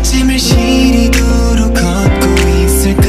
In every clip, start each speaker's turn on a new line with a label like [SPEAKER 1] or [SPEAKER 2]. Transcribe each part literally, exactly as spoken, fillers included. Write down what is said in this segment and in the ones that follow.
[SPEAKER 1] 언제쯤을 시리도록 걷고 있을까.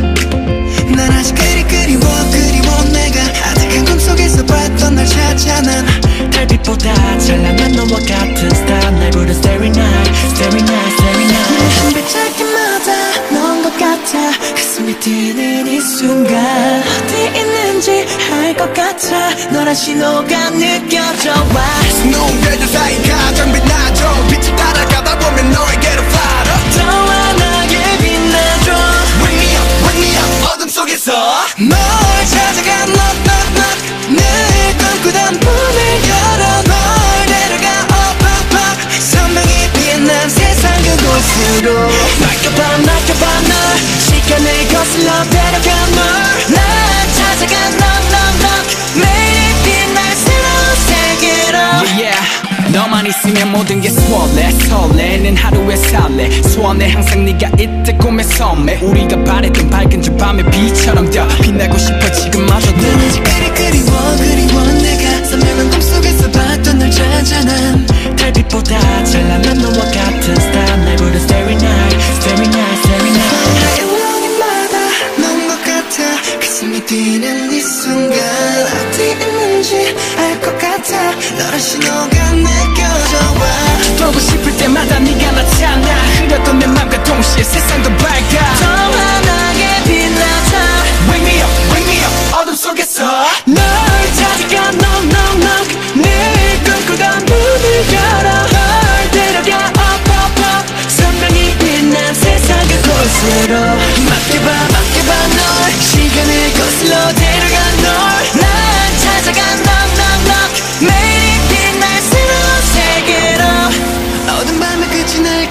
[SPEAKER 1] 난 아직 그리 그리워 그리워 내가 아득한 꿈속에서 봤던 날 찾아. 난 달빛보다 찬란한 너와 같은 스타. 날 부른 Starry Night, Starry Night, Starry Night. 내 한 발짝마다 넌 것 같아. 가슴이 뛰는 이 순간 어디 있는지 알 것 같아. 너란 신호가 느껴져 와.
[SPEAKER 2] 눈별들 사이 가장 빛나죠. 빛을 따라가다 보면 너에게로 팔아
[SPEAKER 1] 더 환하게 빛나줘.
[SPEAKER 2] Wake me up, wake me up 어둠 속에서
[SPEAKER 1] 널 찾아가 knock knock knock. 늘 꿈꾸던 문을 열어 널 데려가 up up up. 선명히 빛난 세상 그곳으로 맡겨봐 맡겨봐 널. 시간을 거슬러 데려가 널. 날 찾아가 knock knock knock. 매일 빛날 새로운 세계로.
[SPEAKER 3] Yeah, yeah. 너만 있으면 모든 게 설레 설레는 하루에 살래. 소원해 항상 네가 있을 꿈의 섬에. 우리가 바랬던 밝은 저 밤의 빛처럼 더 빛나고 싶어 지금마저도.
[SPEAKER 1] 난 아직 그리 그리워 그리워 내가 선명한 꿈속에서 봤던 널 찾아. 난 달빛보다 찬란한 너와 같은 스타. 날 부른 Starry Night, Starry Night, Starry Night. 하얀 우렁이마다 넌 것 같아. 가슴이 뛰는 이 순간 어디 있는지 알 것 같아. 너란 신호가 느껴져 와.
[SPEAKER 3] 보고 싶을 때마다 네가 나타나. 흐렸던 내 맘과 동시에 세상도 밝아.
[SPEAKER 1] 더 환하게 빛나자.
[SPEAKER 2] Wake me up, wake me up 어둠 속에서
[SPEAKER 1] 널 찾아가 knock knock knock. 늘 꿈꾸던 문을 열어 널 데려가 up up up. 선명히 빛난 세상 그곳으로 맡겨봐 맡겨봐 널. 시간을 거슬러 데려가 널. 난 찾아가 knock knock knock. 매일 빛날 새로운 세계로. 어두운 밤의 끝이 날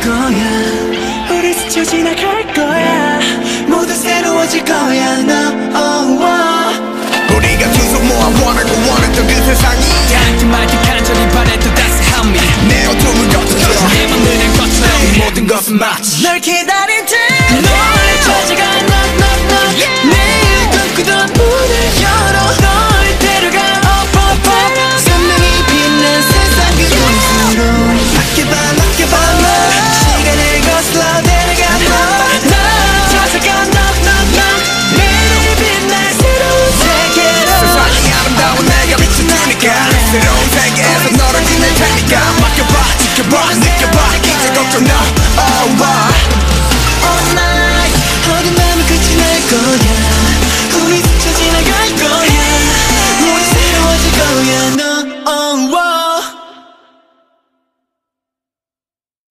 [SPEAKER 1] 거야. 우리 스쳐 지나갈 거야. 모두 새로워질 거야 너. oh, oh.
[SPEAKER 2] 우리가 두 손 모아 원하고 원했던 그 세상이
[SPEAKER 3] 닿지 말기 간절히 바랬던 따스함이
[SPEAKER 2] 내 어둠을 거쳐줘.
[SPEAKER 3] 내 맘들은 것처럼
[SPEAKER 2] 모든 것은 마치
[SPEAKER 1] 널 기다릴 때 널 찾아가 knock knock knock.